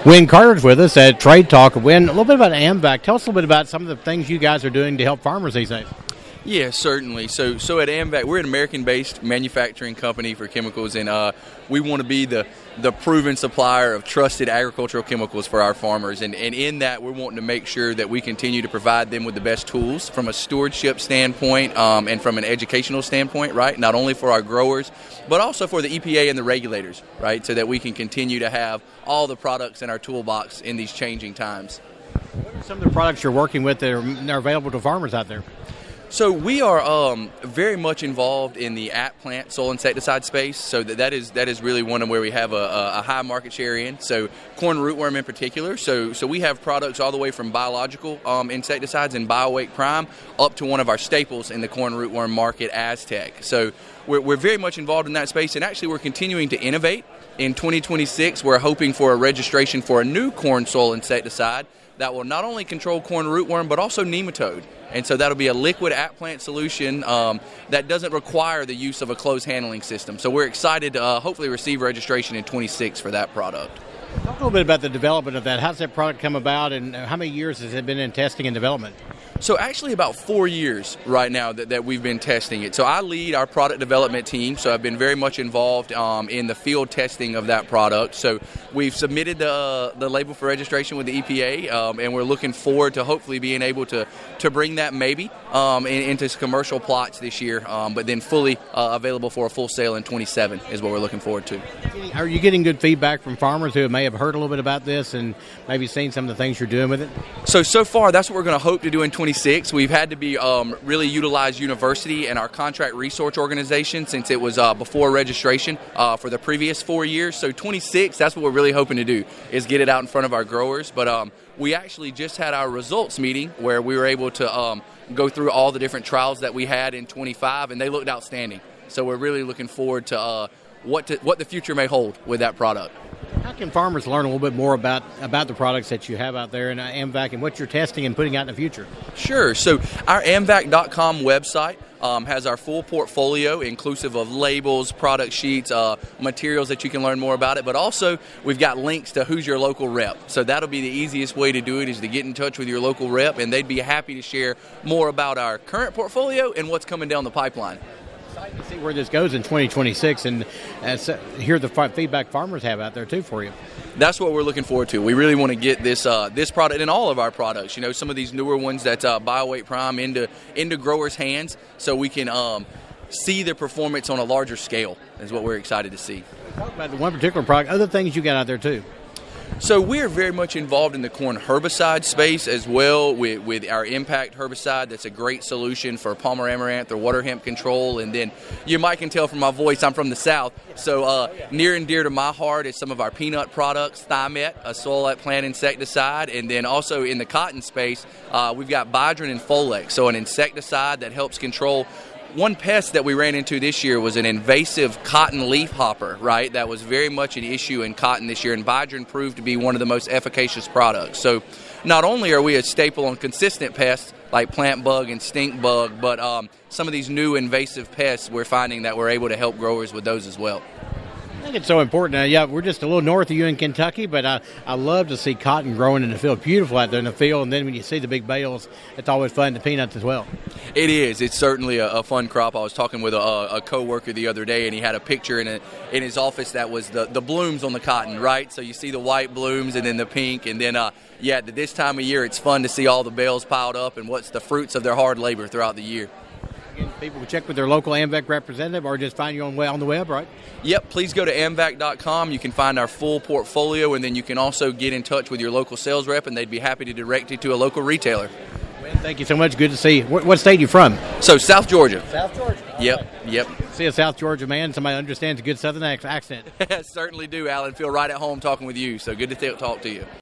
Win Carter's with us at Trade Talk. Win, a little bit about AMVAC. Tell us a little bit about some of the things you guys are doing to help farmers these days. Yeah, certainly. So at AMVAC, we're an American-based manufacturing company for chemicals, and we want to be the proven supplier of trusted agricultural chemicals for our farmers. And in that, we're wanting to make sure that we continue to provide them with the best tools from a stewardship standpoint and from an educational standpoint, right? Not only for our growers, but also for the EPA and the regulators, right? So that we can continue to have all the products in our toolbox in these changing times. What are some of the products you're working with that are available to farmers out there? So we are very much involved in the at-plant soil insecticide space. So that is really one of where we have a high market share in. So corn rootworm in particular. So we have products all the way from biological insecticides and BioWake Prime up to one of our staples in the corn rootworm market, Aztec. So we're very much involved in that space, and actually we're continuing to innovate. In 2026, we're hoping for a registration for a new corn soil insecticide that will not only control corn rootworm but also nematode. And so that'll be a liquid at-plant solution that doesn't require the use of a closed handling system. So we're excited to hopefully receive registration in 26 for that product. Talk a little bit about the development of that. How's that product come about, and how many years has it been in testing and development? So actually about 4 years right now that we've been testing it. So I lead our product development team, so I've been very much involved in the field testing of that product. So we've submitted the label for registration with the EPA, and we're looking forward to hopefully being able to bring that maybe into commercial plots this year, but then fully available for a full sale in 27 is what we're looking forward to. Are you getting good feedback from farmers who may have heard a little bit about this and maybe seen some of the things you're doing with it? So far, that's what we're going to hope to do in 26. We've had to be really utilize university and our contract research organization since it was before registration for the previous 4 years. So 26, that's what we're really hoping to do, is get it out in front of our growers. But we actually just had our results meeting where we were able to go through all the different trials that we had in 25, and they looked outstanding. So we're really looking forward to what the future may hold with that product. How can farmers learn a little bit more about the products that you have out there in AMVAC and what you're testing and putting out in the future? Sure. So our AMVAC.com website has our full portfolio, inclusive of labels, product sheets, materials that you can learn more about it. But also, we've got links to who's your local rep. So that'll be the easiest way to do it, is to get in touch with your local rep, and they'd be happy to share more about our current portfolio and what's coming down the pipeline. Excited to see where this goes in 2026 and hear the feedback farmers have out there too for you. That's what we're looking forward to. We really want to get this product and all of our products, some of these newer ones that BioWake Prime into growers' hands, so we can see the performance on a larger scale is what we're excited to see. Talk about the one particular product, other things you got out there too. So we're very much involved in the corn herbicide space as well with our Impact herbicide. That's a great solution for palmer amaranth or water hemp control. And then you might can tell from my voice I'm from the South. So near and dear to my heart is some of our peanut products, Thimet, a soil at plant insecticide. And then also in the cotton space, we've got Bidrin and Folex, so an insecticide that helps control. One pest that we ran into this year was an invasive cotton leafhopper, right? That was very much an issue in cotton this year, and Bidrin proved to be one of the most efficacious products. So not only are we a staple on consistent pests like plant bug and stink bug, but some of these new invasive pests, we're finding that we're able to help growers with those as well. I think it's so important. Yeah, we're just a little north of you in Kentucky, but I love to see cotton growing in the field. Beautiful out there in the field, and then when you see the big bales, it's always fun to peanuts as well. It is. It's certainly a fun crop. I was talking with a coworker the other day, and he had a picture in his office that was the blooms on the cotton, right? So you see the white blooms and then the pink, and then this time of year, it's fun to see all the bales piled up and what's the fruits of their hard labor throughout the year. People can check with their local AMVAC representative or just find you on the web, right? Yep, please go to AMVAC.com. You can find our full portfolio, and then you can also get in touch with your local sales rep, and they'd be happy to direct you to a local retailer. Well, thank you so much. Good to see you. What state are you from? So, South Georgia. South Georgia. Yep. See a South Georgia man, somebody understands a good Southern accent. Certainly do, Alan. Feel right at home talking with you, so good to talk to you.